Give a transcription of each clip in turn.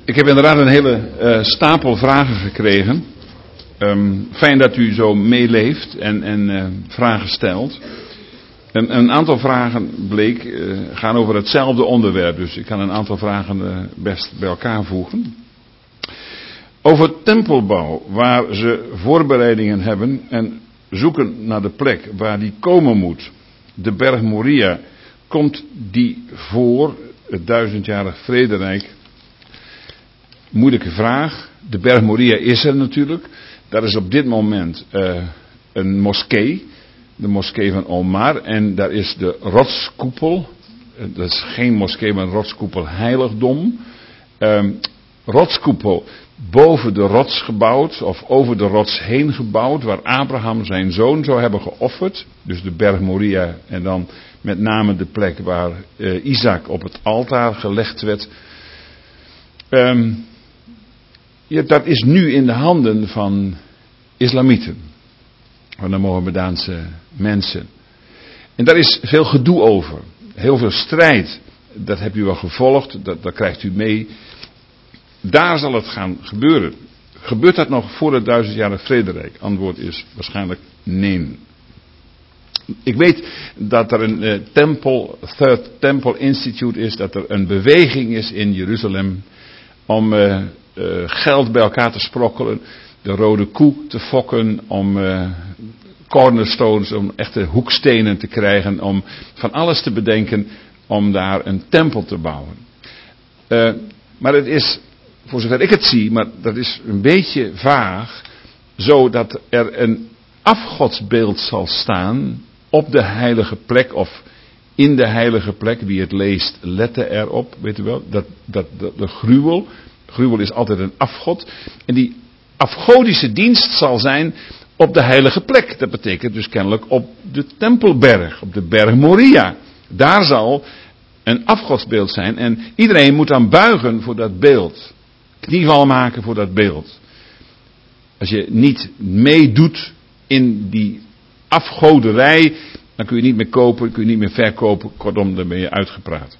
Ik heb inderdaad een hele stapel vragen gekregen. Fijn dat u zo meeleeft en vragen stelt. Een aantal vragen gaan over hetzelfde onderwerp. Dus ik kan een aantal vragen best bij elkaar voegen. Over tempelbouw, waar ze voorbereidingen hebben en zoeken naar de plek waar die komen moet. De berg Moria, komt die voor het 1000-jarig vrederijk? Moeilijke vraag. De berg Moria is er natuurlijk. Daar is op dit moment een moskee. De moskee van Omar. En daar is de rotskoepel. Dat is geen moskee, maar een rotskoepel heiligdom. Rotskoepel boven de rots gebouwd. Of over de rots heen gebouwd. Waar Abraham zijn zoon zou hebben geofferd. Dus de berg Moria. En dan met name de plek waar Isaac op het altaar gelegd werd. Dat is nu in de handen van islamieten. Van de Mohammedaanse mensen. En daar is veel gedoe over. Heel veel strijd. Dat hebt u wel gevolgd. Dat krijgt u mee. Daar zal het gaan gebeuren. Gebeurt dat nog voor het 1000-jarig vrederijk? Antwoord is waarschijnlijk nee. Ik weet dat er een Third Temple Institute is. Dat er een beweging is in Jeruzalem. Om geld bij elkaar te sprokkelen. De rode koe te fokken. Om cornerstones. Om echte hoekstenen te krijgen. Om van alles te bedenken. Om daar een tempel te bouwen. Maar het is, voor zover ik het zie. Maar dat is een beetje vaag. Zodat er een afgodsbeeld zal staan. Op de heilige plek. Of in de heilige plek. Wie het leest, lette erop. Weet u wel. De gruwel. Gruwel is altijd een afgod. En die afgodische dienst zal zijn op de heilige plek. Dat betekent dus kennelijk op de tempelberg. Op de berg Moria. Daar zal een afgodsbeeld zijn. En iedereen moet dan buigen voor dat beeld. Knieval maken voor dat beeld. Als je niet meedoet in die afgoderij, dan kun je niet meer kopen, kun je niet meer verkopen. Kortom, dan ben je uitgepraat.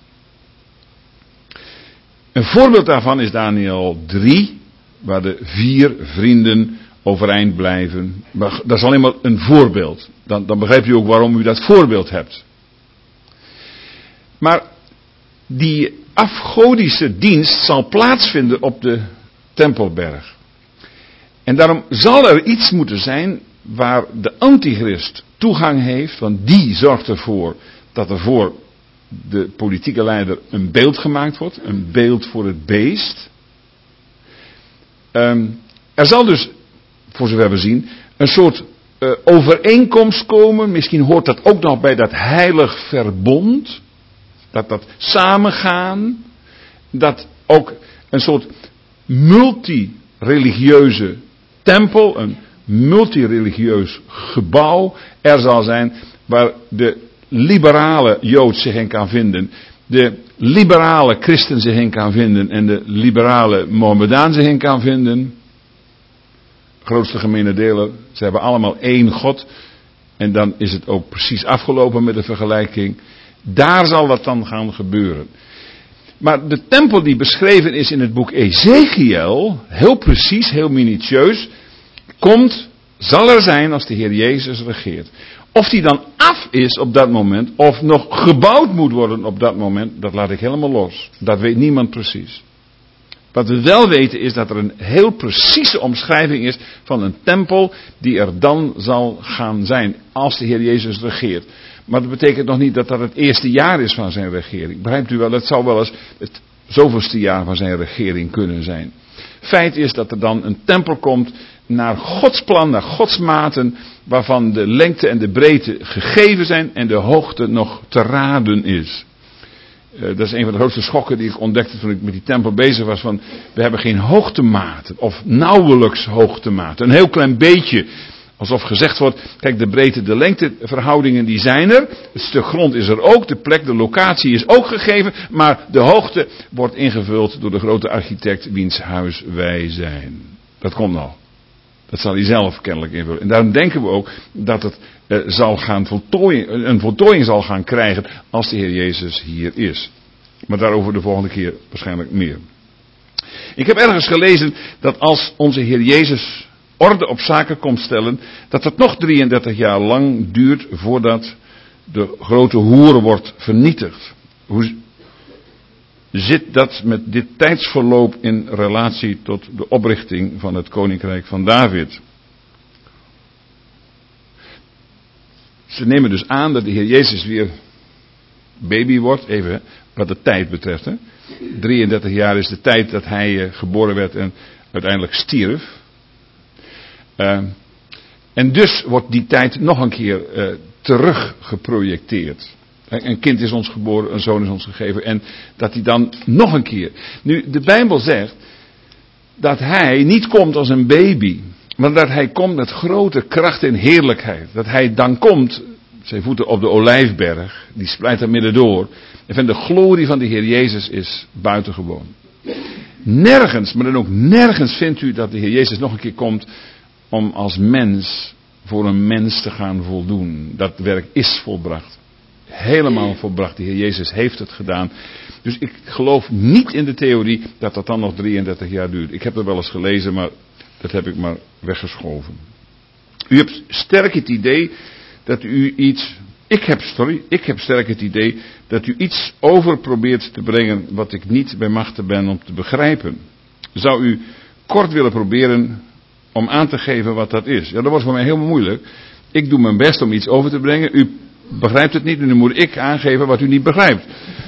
Een voorbeeld daarvan is Daniel 3, waar de 4 vrienden overeind blijven. Maar dat is alleen maar een voorbeeld. Dan begrijp je ook waarom u dat voorbeeld hebt. Maar die afgodische dienst zal plaatsvinden op de Tempelberg. En daarom zal er iets moeten zijn waar de antichrist toegang heeft. Want die zorgt ervoor dat er voor de politieke leider een beeld gemaakt wordt. Een beeld voor het beest. Er zal dus, voor zover we zien, een soort overeenkomst komen. Misschien hoort dat ook nog bij dat heilig verbond. Dat samengaan. Dat ook een soort multireligieuze tempel, een multireligieus gebouw er zal zijn waar de liberale Jood zich in kan vinden, de liberale christen zich in kan vinden en de liberale Mohammedaan zich in kan vinden. Grootste gemene deler, ze hebben allemaal één God en dan is het ook precies afgelopen met de vergelijking. Daar zal dat dan gaan gebeuren. Maar de tempel die beschreven is in het boek Ezekiel, heel precies, heel minutieus, zal er zijn als de Heer Jezus regeert. Of die dan af is op dat moment, of nog gebouwd moet worden op dat moment, dat laat ik helemaal los. Dat weet niemand precies. Wat we wel weten is dat er een heel precieze omschrijving is van een tempel die er dan zal gaan zijn als de Heer Jezus regeert. Maar dat betekent nog niet dat dat het eerste jaar is van zijn regering. Begrijpt u wel, het zou wel eens het zoveelste jaar van zijn regering kunnen zijn. Feit is dat er dan een tempel komt naar Gods plan, naar Gods maten, waarvan de lengte en de breedte gegeven zijn en de hoogte nog te raden is. Dat is een van de grootste schokken die ik ontdekte toen ik met die tempel bezig was. Van, we hebben geen hoogtematen, of nauwelijks hoogtematen. Een heel klein beetje. Alsof gezegd wordt, kijk, de breedte, de lengte verhoudingen die zijn er. Het stuk grond is er ook, de plek, de locatie is ook gegeven. Maar de hoogte wordt ingevuld door de grote architect wiens huis wij zijn. Dat komt nog. Dat zal hij zelf kennelijk invullen. En daarom denken we ook dat het een voltooiing zal gaan krijgen als de Heer Jezus hier is. Maar daarover de volgende keer waarschijnlijk meer. Ik heb ergens gelezen dat als onze Heer Jezus orde op zaken komt stellen, dat het nog 33 jaar lang duurt voordat de grote hoer wordt vernietigd. Hoe zit dat met dit tijdsverloop in relatie tot de oprichting van het koninkrijk van David? Ze nemen dus aan dat de Heer Jezus weer baby wordt, even wat de tijd betreft. Hè. 33 jaar is de tijd dat hij geboren werd en uiteindelijk stierf. En dus wordt die tijd nog een keer terug geprojecteerd. Een kind is ons geboren, een zoon is ons gegeven. En dat hij dan nog een keer. Nu, de Bijbel zegt dat hij niet komt als een baby. Maar dat hij komt met grote kracht en heerlijkheid. Dat hij dan komt, zijn voeten op de Olijfberg. Die splijt er midden door. En van de glorie van de Heer Jezus is buitengewoon. Nergens, maar dan ook nergens vindt u dat de Heer Jezus nog een keer komt om als mens voor een mens te gaan voldoen. Dat werk is volbracht. Helemaal volbracht. De Heer Jezus heeft het gedaan. Dus ik geloof niet in de theorie dat dat dan nog 33 jaar duurt. Ik heb dat wel eens gelezen, maar dat heb ik maar weggeschoven. U hebt sterk het idee dat u iets... Ik heb sterk het idee dat u iets over probeert te brengen wat ik niet bij machte ben om te begrijpen. Zou u kort willen proberen om aan te geven wat dat is? Ja, dat wordt voor mij heel moeilijk. Ik doe mijn best om iets over te brengen. U begrijpt het niet en nu moet ik aangeven wat u niet begrijpt.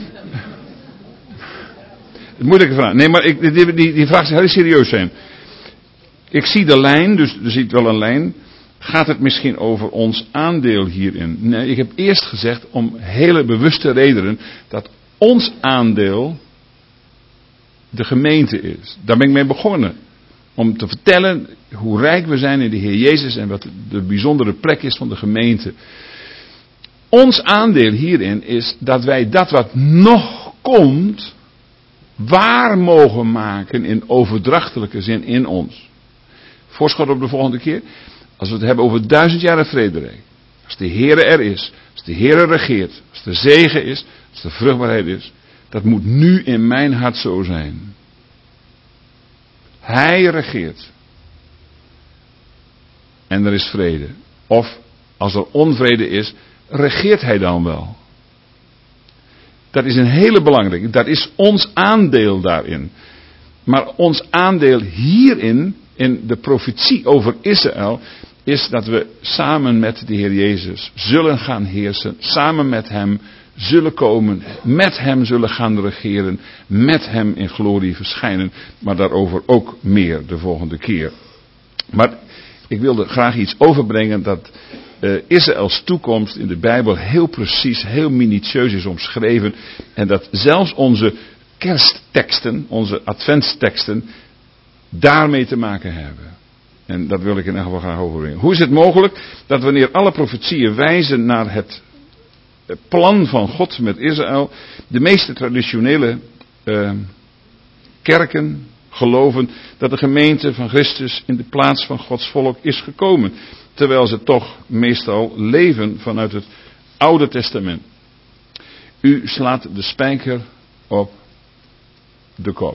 Het moeilijke vraag. Nee, maar die vraag is heel serieus zijn. Ik zie de lijn, dus er ziet wel een lijn. Gaat het misschien over ons aandeel hierin? Nee, ik heb eerst gezegd om hele bewuste redenen dat ons aandeel de gemeente is. Daar ben ik mee begonnen. Om te vertellen hoe rijk we zijn in de Heer Jezus en wat de bijzondere plek is van de gemeente. Ons aandeel hierin is dat wij dat wat nog komt waar mogen maken in overdrachtelijke zin in ons. Voorschot op de volgende keer. Als we het hebben over 1000 jaar vrederijk. Als de Heere er is. Als de Heere regeert. Als de zegen is. Als de vruchtbaarheid is. Dat moet nu in mijn hart zo zijn. Hij regeert. En er is vrede. Of als er onvrede is, regeert hij dan wel. Dat is een hele belangrijke. Dat is ons aandeel daarin. Maar ons aandeel hierin, in de profetie over Israël, is dat we samen met de Heer Jezus zullen gaan heersen. Samen met hem zullen komen. Met hem zullen gaan regeren. Met hem in glorie verschijnen. Maar daarover ook meer de volgende keer. Maar ik wilde graag iets overbrengen dat Israëls toekomst in de Bijbel heel precies, heel minutieus is omschreven. En dat zelfs onze kerstteksten, onze adventsteksten, daarmee te maken hebben. En dat wil ik in ieder geval graag overbrengen. Hoe is het mogelijk dat wanneer alle profetieën wijzen naar het plan van God met Israël, de meeste traditionele kerken geloven dat de gemeente van Christus in de plaats van Gods volk is gekomen. Terwijl ze toch meestal leven vanuit het Oude Testament. U slaat de spijker op de kop.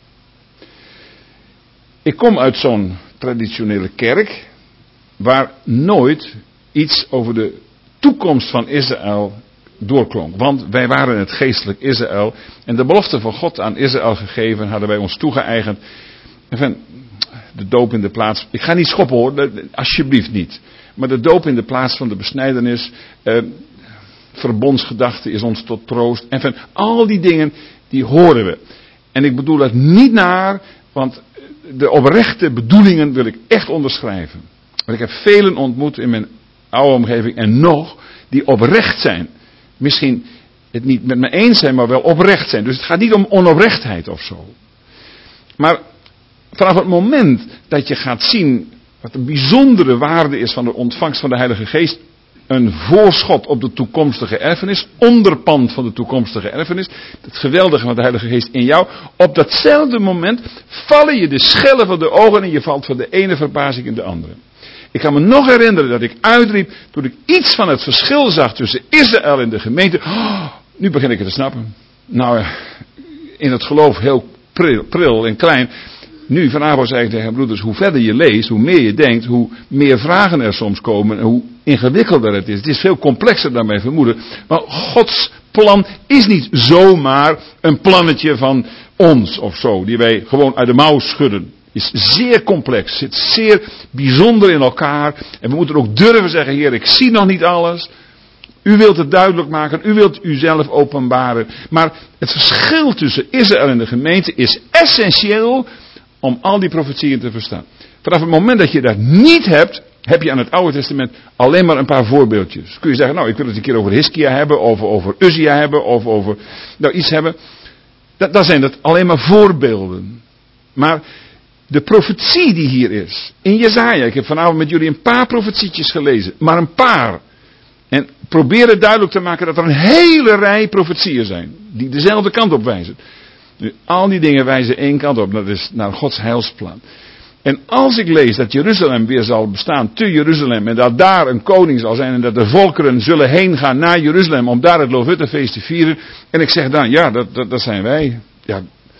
Ik kom uit zo'n traditionele kerk waar nooit iets over de toekomst van Israël doorklonk. Want wij waren het geestelijk Israël en de belofte van God aan Israël gegeven hadden wij ons toegeëigend. Enfin, de doop in de plaats, ik ga niet schoppen hoor, alsjeblieft niet. Maar de doop in de plaats van de besnijdenis, verbondsgedachte is ons tot troost. Enfin, al die dingen, die horen we. En ik bedoel dat niet naar, want de oprechte bedoelingen wil ik echt onderschrijven. Want ik heb velen ontmoet in mijn oude omgeving en nog, die oprecht zijn. Misschien het niet met me eens zijn, maar wel oprecht zijn. Dus het gaat niet om onoprechtheid of zo. Maar vanaf het moment dat je gaat zien wat de bijzondere waarde is van de ontvangst van de Heilige Geest, een voorschot op de toekomstige erfenis, onderpand van de toekomstige erfenis, het geweldige van de Heilige Geest in jou, op datzelfde moment vallen je de schellen van de ogen en je valt van de ene verbazing in de andere. Ik kan me nog herinneren dat ik uitriep toen ik iets van het verschil zag tussen Israël en de gemeente. Oh, nu begin ik het te snappen. Nou, in het geloof heel pril en klein. Nu, vanavond zei ik tegen broeders, hoe verder je leest, hoe meer je denkt, hoe meer vragen er soms komen en hoe ingewikkelder het is. Het is veel complexer dan wij vermoeden. Maar Gods plan is niet zomaar een plannetje van ons of zo, die wij gewoon uit de mouw schudden. Is zeer complex, zit zeer bijzonder in elkaar. En we moeten ook durven zeggen, Heer, ik zie nog niet alles. U wilt het duidelijk maken, u wilt uzelf openbaren. Maar het verschil tussen Israël en de gemeente is essentieel om al die profetieën te verstaan. Vanaf het moment dat je dat niet hebt, heb je aan het Oude Testament alleen maar een paar voorbeeldjes. Kun je zeggen, nou, ik wil het een keer over Hiskia hebben, of over Uzia hebben, of over iets hebben. Dan zijn dat alleen maar voorbeelden. Maar de profetie die hier is, in Jesaja, ik heb vanavond met jullie een paar profetietjes gelezen, maar een paar. En proberen duidelijk te maken dat er een hele rij profetieën zijn, die dezelfde kant op wijzen. Nu, al die dingen wijzen één kant op, dat is naar Gods heilsplan. En als ik lees dat Jeruzalem weer zal bestaan te Jeruzalem, en dat daar een koning zal zijn, en dat de volkeren zullen heen gaan naar Jeruzalem om daar het Loofhuttenfeest te vieren, en ik zeg dan, ja, dat zijn wij. Ja,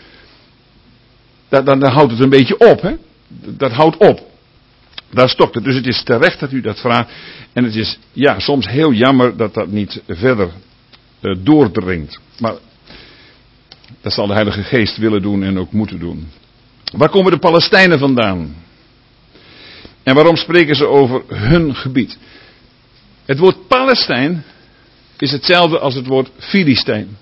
dan houdt het een beetje op, hè. Dat houdt op. Daar stokt het. Dus het is terecht dat u dat vraagt. En het is, ja, soms heel jammer dat dat niet verder doordringt. Maar dat zal de Heilige Geest willen doen en ook moeten doen. Waar komen de Palestijnen vandaan? En waarom spreken ze over hun gebied? Het woord Palestijn is hetzelfde als het woord Filistijn.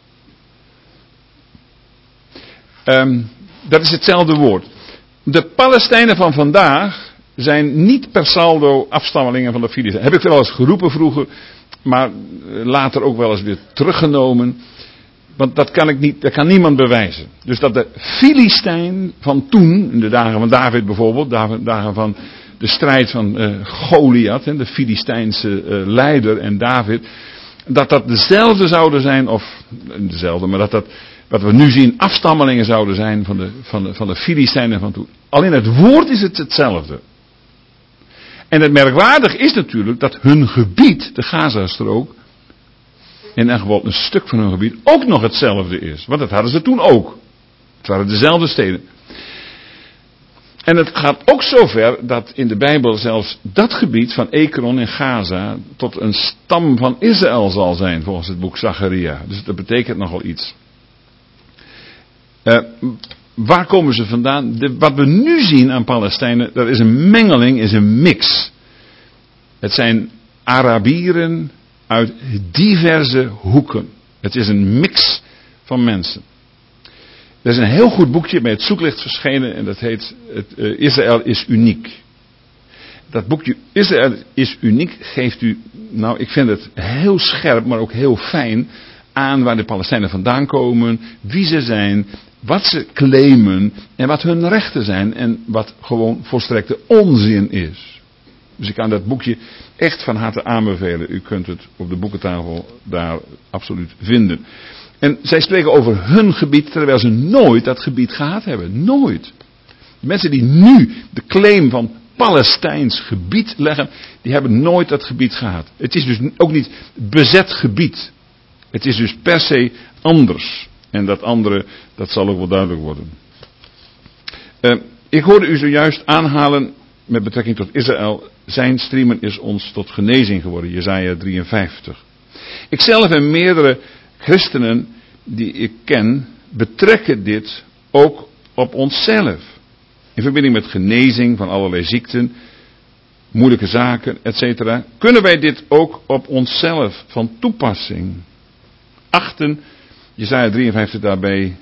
Dat is hetzelfde woord. De Palestijnen van vandaag zijn niet per saldo afstammelingen van de Filistijnen. Heb ik wel eens geroepen vroeger, maar later ook wel eens weer teruggenomen. Want dat kan niemand bewijzen. Dus dat de Filistijn van toen, in de dagen van David bijvoorbeeld, dagen van de strijd van Goliath, de Filistijnse leider en David, dat dezelfde zouden zijn, of dezelfde, maar dat wat we nu zien afstammelingen zouden zijn van de Filistijnen van toen. Alleen het woord is hetzelfde. En het merkwaardig is natuurlijk dat hun gebied, de Gazastrook, in elk geval een stuk van hun gebied, ook nog hetzelfde is. Want dat hadden ze toen ook. Het waren dezelfde steden. En het gaat ook zover dat in de Bijbel zelfs dat gebied van Ekron en Gaza tot een stam van Israël zal zijn, volgens het boek Zacharia. Dus dat betekent nogal iets. Waar komen ze vandaan? Wat we nu zien aan Palestijnen, dat is een mengeling, is een mix. Het zijn Arabieren uit diverse hoeken. Het is een mix van mensen. Er is een heel goed boekje bij het Zoeklicht verschenen en dat heet Israël is uniek. Dat boekje Israël is uniek geeft u, nou ik vind het heel scherp, maar ook heel fijn aan waar de Palestijnen vandaan komen, wie ze zijn, wat ze claimen en wat hun rechten zijn en wat gewoon volstrekte onzin is. Dus ik kan dat boekje echt van harte aanbevelen. U kunt het op de boekentafel daar absoluut vinden. En zij spreken over hun gebied terwijl ze nooit dat gebied gehad hebben. Nooit. De mensen die nu de claim van Palestijns gebied leggen, die hebben nooit dat gebied gehad. Het is dus ook niet bezet gebied. Het is dus per se anders. En dat andere, dat zal ook wel duidelijk worden. Ik hoorde u zojuist aanhalen met betrekking tot Israël. Zijn striemen is ons tot genezing geworden. Jesaja 53. Ikzelf en meerdere christenen die ik ken betrekken dit ook op onszelf. In verbinding met genezing van allerlei ziekten, moeilijke zaken, etc. Kunnen wij dit ook op onszelf van toepassing achten. Jesaja 53 daarbij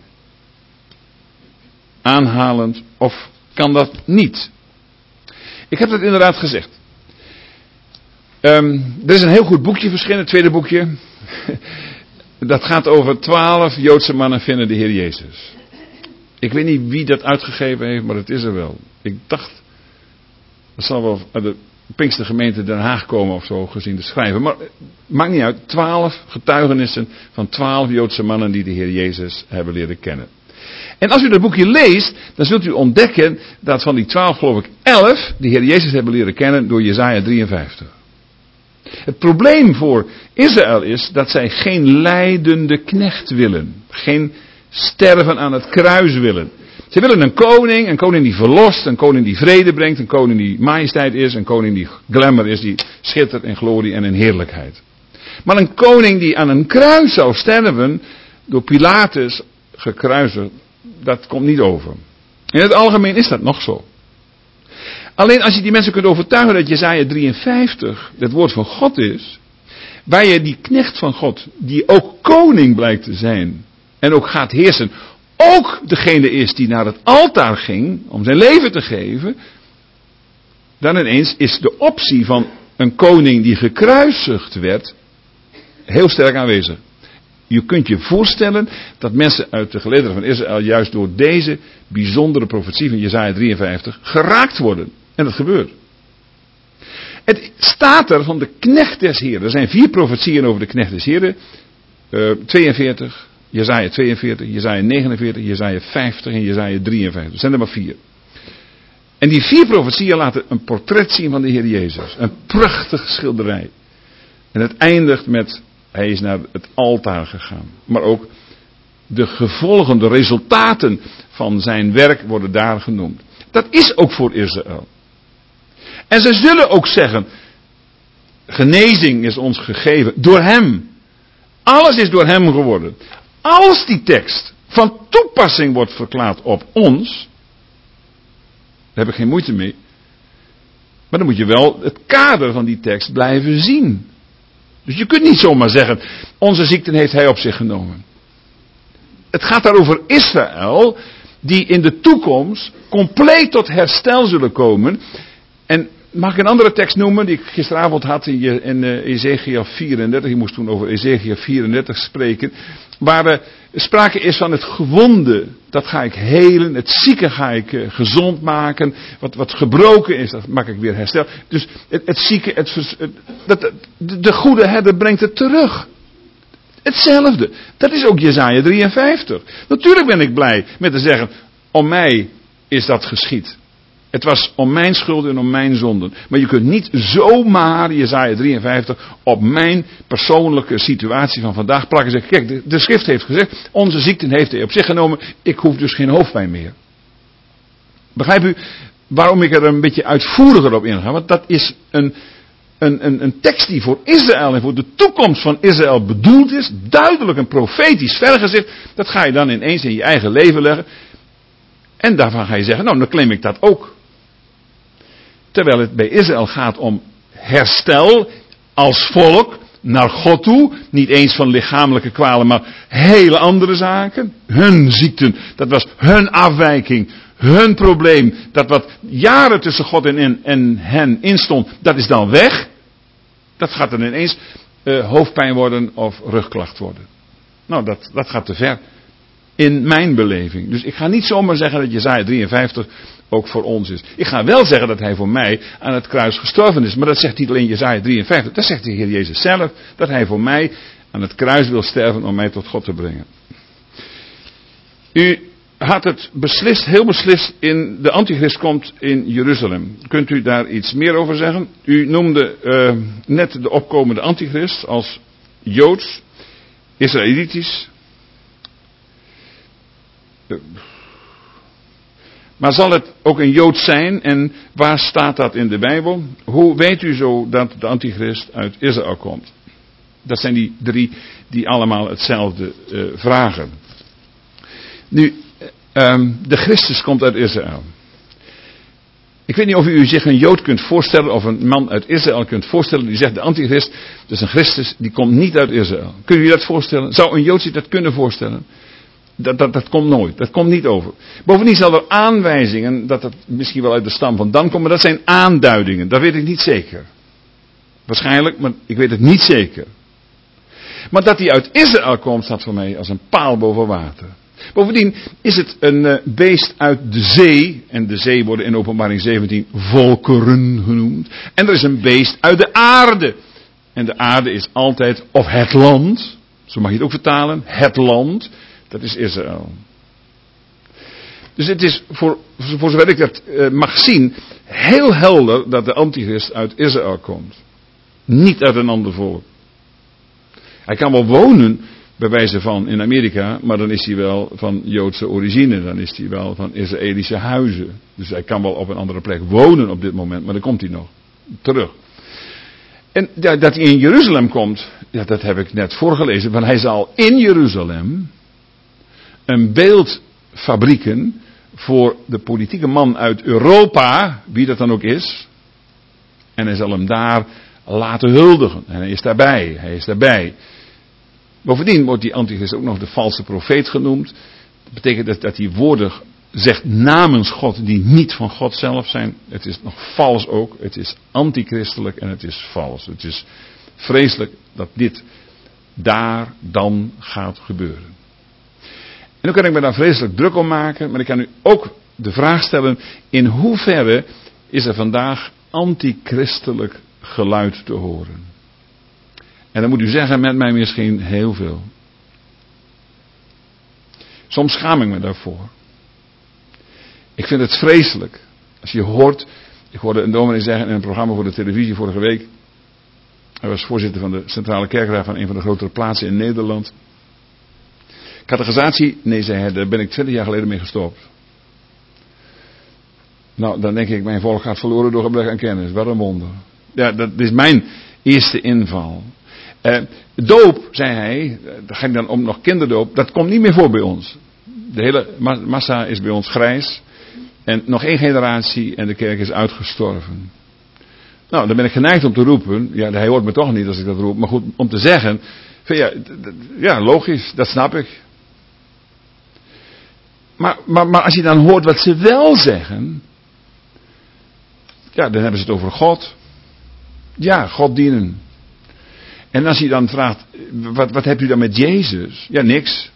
aanhalend, of kan dat niet? Ik heb dat inderdaad gezegd. Er is een heel goed boekje verschenen, het tweede boekje. Dat gaat over 12 Joodse mannen vinden de Heer Jezus. Ik weet niet wie dat uitgegeven heeft, maar het is er wel. Ik dacht, dat zal wel uit de Pinkstergemeente Den Haag komen of zo, gezien de schrijver. Maar maakt niet uit, 12 getuigenissen van 12 Joodse mannen die de Heer Jezus hebben leren kennen. En als u dat boekje leest, dan zult u ontdekken dat van die 12 geloof ik 11 de Heer Jezus hebben leren kennen door Jesaja 53. Het probleem voor Israël is dat zij geen leidende knecht willen. Geen sterven aan het kruis willen. Ze willen een koning die verlost, een koning die vrede brengt, een koning die majesteit is, een koning die glamour is, die schittert in glorie en in heerlijkheid. Maar een koning die aan een kruis zou sterven, door Pilatus gekruisigd, dat komt niet over. In het algemeen is dat nog zo. Alleen als je die mensen kunt overtuigen dat Jesaja 53 het woord van God is, waar je die knecht van God, die ook koning blijkt te zijn en ook gaat heersen, ook degene is die naar het altaar ging om zijn leven te geven, dan ineens is de optie van een koning die gekruisigd werd heel sterk aanwezig. Je kunt je voorstellen dat mensen uit de gelederen van Israël juist door deze bijzondere profetie van Jesaja 53 geraakt worden. En dat gebeurt. Het staat er van de knecht des Heren. Er zijn 4 profetieën over de knecht des Heren. 42, Jesaja 42, Jesaja 49, Jesaja 50 en Jesaja 53. Er zijn er maar 4. En die 4 profetieën laten een portret zien van de Heer Jezus. Een prachtige schilderij. En het eindigt met, hij is naar het altaar gegaan. Maar ook de gevolgen, de resultaten van zijn werk worden daar genoemd. Dat is ook voor Israël. En ze zullen ook zeggen, genezing is ons gegeven door hem. Alles is door hem geworden. Als die tekst van toepassing wordt verklaard op ons, daar heb ik geen moeite mee. Maar dan moet je wel het kader van die tekst blijven zien. Dus je kunt niet zomaar zeggen, onze ziekten heeft hij op zich genomen. Het gaat daar over Israël, die in de toekomst compleet tot herstel zullen komen. En mag ik een andere tekst noemen, die ik gisteravond had in Ezekiel 34. Ik moest toen over Ezekiel 34 spreken. Waar sprake is van het gewonde, dat ga ik helen. Het zieke ga ik gezond maken. Wat gebroken is, dat maak ik weer herstel. Dus het zieke, de goede herder brengt het terug. Hetzelfde. Dat is ook Jesaja 53. Natuurlijk ben ik blij met te zeggen, om mij is dat geschied. Het was om mijn schuld en om mijn zonden. Maar je kunt niet zomaar Jesaja 53 op mijn persoonlijke situatie van vandaag plakken en zeggen, kijk, de schrift heeft gezegd, onze ziekten heeft hij op zich genomen, ik hoef dus geen hoofdpijn meer. Begrijp u waarom ik er een beetje uitvoeriger op inga? Want dat is een tekst die voor Israël en voor de toekomst van Israël bedoeld is, duidelijk een profetisch vergezicht, dat ga je dan ineens in je eigen leven leggen. En daarvan ga je zeggen, nou dan claim ik dat ook. Terwijl het bij Israël gaat om herstel als volk naar God toe. Niet eens van lichamelijke kwalen, maar hele andere zaken. Hun ziekten, dat was hun afwijking, hun probleem. Dat wat jaren tussen God en hen instond, dat is dan weg. Dat gaat dan ineens hoofdpijn worden of rugklacht worden. Nou, dat gaat te ver. In mijn beleving. Dus ik ga niet zomaar zeggen dat Jesaja 53 ook voor ons is. Ik ga wel zeggen dat hij voor mij aan het kruis gestorven is. Maar dat zegt niet alleen Jesaja 53. Dat zegt de Heer Jezus zelf. Dat hij voor mij aan het kruis wil sterven om mij tot God te brengen. U had het beslist, heel beslist, de Antichrist komt in Jeruzalem. Kunt u daar iets meer over zeggen? U noemde net de opkomende Antichrist als Joods, Israëlitisch. Maar zal het ook een Jood zijn en waar staat dat in de Bijbel? Hoe weet u zo dat de Antichrist uit Israël komt? Dat zijn die 3 die allemaal hetzelfde vragen. Nu, de Christus komt uit Israël. Ik weet niet of u zich een Jood kunt voorstellen of een man uit Israël kunt voorstellen die zegt de Antichrist, dus een Christus, die komt niet uit Israël. Kunt u dat voorstellen? Zou een Jood zich dat kunnen voorstellen? Dat komt nooit. Dat komt niet over. Bovendien zal er aanwijzingen dat het misschien wel uit de stam van Dan komt. Maar dat zijn aanduidingen. Dat weet ik niet zeker. Waarschijnlijk, maar ik weet het niet zeker. Maar dat hij uit Israël komt, staat voor mij als een paal boven water. Bovendien is het een beest uit de zee. En de zee worden in Openbaring 17 volkeren genoemd. En er is een beest uit de aarde. En de aarde is altijd, of het land. Zo mag je het ook vertalen. Het land. Dat is Israël. Dus het is, voor zover ik dat mag zien, heel helder dat de Antichrist uit Israël komt. Niet uit een ander volk. Hij kan wel wonen bij wijze van in Amerika, maar dan is hij wel van Joodse origine, dan is hij wel van Israëlische huizen. Dus hij kan wel op een andere plek wonen op dit moment, maar dan komt hij nog terug. En dat hij in Jeruzalem komt, ja, dat heb ik net voorgelezen, want hij zal in Jeruzalem een beeld fabrieken voor de politieke man uit Europa, wie dat dan ook is, en hij zal hem daar laten huldigen. En hij is daarbij. Bovendien wordt die antichrist ook nog de valse profeet genoemd. Dat betekent dat hij woorden zegt namens God die niet van God zelf zijn. Het is nog vals ook. Het is antichristelijk en het is vals. Het is vreselijk dat dit daar dan gaat gebeuren. En dan kan ik me daar vreselijk druk om maken. Maar ik kan u ook de vraag stellen. In hoeverre is er vandaag antichristelijk geluid te horen? En dan moet u zeggen met mij misschien heel veel. Soms schaam ik me daarvoor. Ik vind het vreselijk. Als je hoort, ik hoorde een dominee zeggen in een programma voor de televisie vorige week. Hij was voorzitter van de Centrale Kerkraad van een van de grotere plaatsen in Nederland. Catechisatie, nee zei hij, daar ben ik 20 jaar geleden mee gestopt. Nou, dan denk ik, mijn volk gaat verloren door gebrek aan kennis. Wat een wonder. Ja, dat is mijn eerste inval. Doop, zei hij, daar ga ik dan om nog kinderdoop, dat komt niet meer voor bij ons. De hele massa is bij ons grijs. En nog 1 generatie en de kerk is uitgestorven. Nou, dan ben ik geneigd om te roepen, ja, hij hoort me toch niet als ik dat roep, maar goed, om te zeggen, ja, logisch, dat snap ik. Maar als je dan hoort wat ze wel zeggen, ja, dan hebben ze het over God. Ja, God dienen. En als je dan vraagt, wat hebt u dan met Jezus? Ja, niks.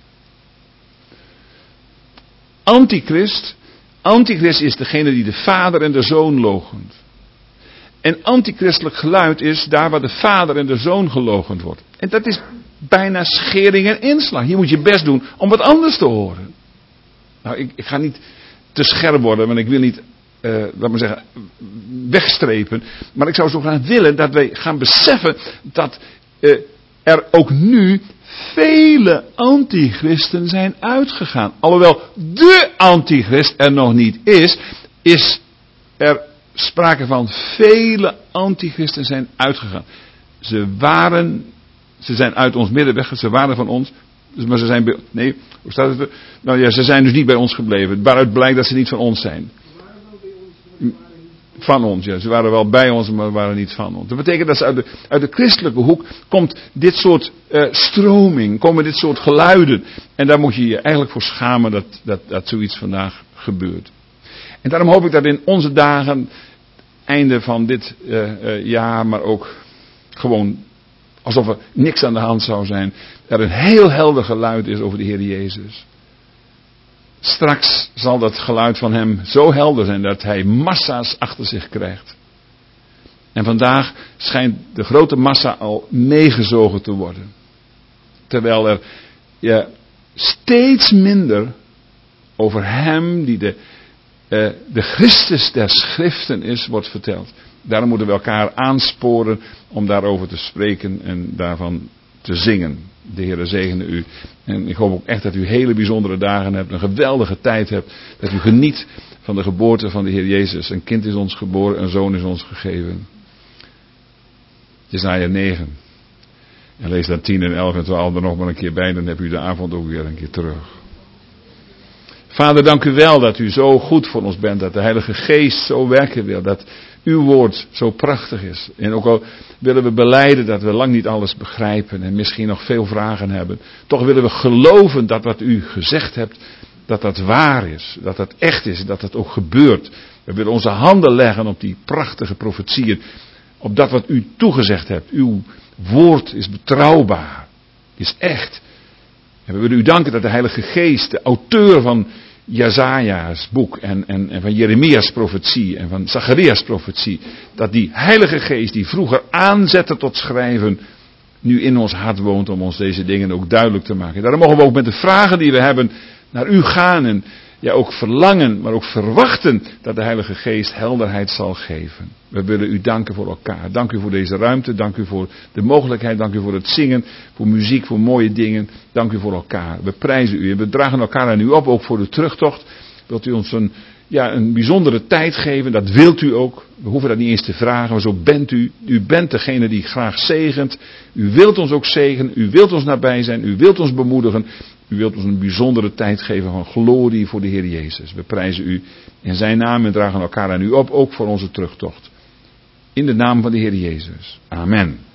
Antichrist is degene die de Vader en de Zoon loochent. En antichristelijk geluid is daar waar de Vader en de Zoon geloochend wordt. En dat is bijna schering en inslag. Je moet je best doen om wat anders te horen. Nou, ik ga niet te scherp worden, want ik wil niet, laat maar zeggen, wegstrepen. Maar ik zou zo graag willen dat wij gaan beseffen dat er ook nu vele antichristen zijn uitgegaan. Alhoewel de antichrist er nog niet is er sprake van vele antichristen zijn uitgegaan. Ze zijn uit ons midden weg, ze waren van ons. Maar ze zijn nee, hoe staat het er? Nou ja, ze zijn dus niet bij ons gebleven. Waaruit blijkt dat ze niet van ons zijn. Van ons, ja. Ze waren wel bij ons, maar waren niet van ons. Dat betekent dat ze uit de christelijke hoek komt dit soort stroming, komen dit soort geluiden. En daar moet je je eigenlijk voor schamen dat zoiets vandaag gebeurt. En daarom hoop ik dat in onze dagen, einde van dit jaar, maar ook gewoon alsof er niks aan de hand zou zijn, er een heel helder geluid is over de Heer Jezus. Straks zal dat geluid van hem zo helder zijn dat hij massa's achter zich krijgt. En vandaag schijnt de grote massa al meegezogen te worden. Terwijl er steeds minder over hem die de Christus der Schriften is, wordt verteld. Daarom moeten we elkaar aansporen om daarover te spreken en daarvan te zingen. De Heer zegene u. En ik hoop ook echt dat u hele bijzondere dagen hebt, een geweldige tijd hebt. Dat u geniet van de geboorte van de Heer Jezus. Een kind is ons geboren, een zoon is ons gegeven. Jesaja 9. En lees dan 10 en 11 en 12 er nog maar een keer bij, dan heb u de avond ook weer een keer terug. Vader, dank u wel dat u zo goed voor ons bent, dat de Heilige Geest zo werken wil, dat uw woord zo prachtig is. En ook al willen we belijden dat we lang niet alles begrijpen en misschien nog veel vragen hebben, toch willen we geloven dat wat u gezegd hebt, dat dat waar is, dat dat echt is, dat dat ook gebeurt. We willen onze handen leggen op die prachtige profetieën, op dat wat u toegezegd hebt. Uw woord is betrouwbaar, is echt. En we willen u danken dat de Heilige Geest, de auteur van Jesaja's boek en van Jeremia's profetie en van Zacharias profetie, dat die Heilige Geest die vroeger aanzette tot schrijven, nu in ons hart woont om ons deze dingen ook duidelijk te maken. Daarom mogen we ook met de vragen die we hebben naar u gaan en ook verlangen, maar ook verwachten dat de Heilige Geest helderheid zal geven. We willen u danken voor elkaar. Dank u voor deze ruimte. Dank u voor de mogelijkheid. Dank u voor het zingen, voor muziek, voor mooie dingen. Dank u voor elkaar. We prijzen u en we dragen elkaar aan u op, ook voor de terugtocht. Wilt u ons een bijzondere tijd geven, dat wilt u ook. We hoeven dat niet eens te vragen, maar zo bent u. U bent degene die graag zegent. U wilt ons ook zegenen, u wilt ons nabij zijn, u wilt ons bemoedigen. U wilt ons een bijzondere tijd geven van glorie voor de Heer Jezus. We prijzen u in zijn naam en dragen elkaar aan u op, ook voor onze terugtocht. In de naam van de Heer Jezus. Amen.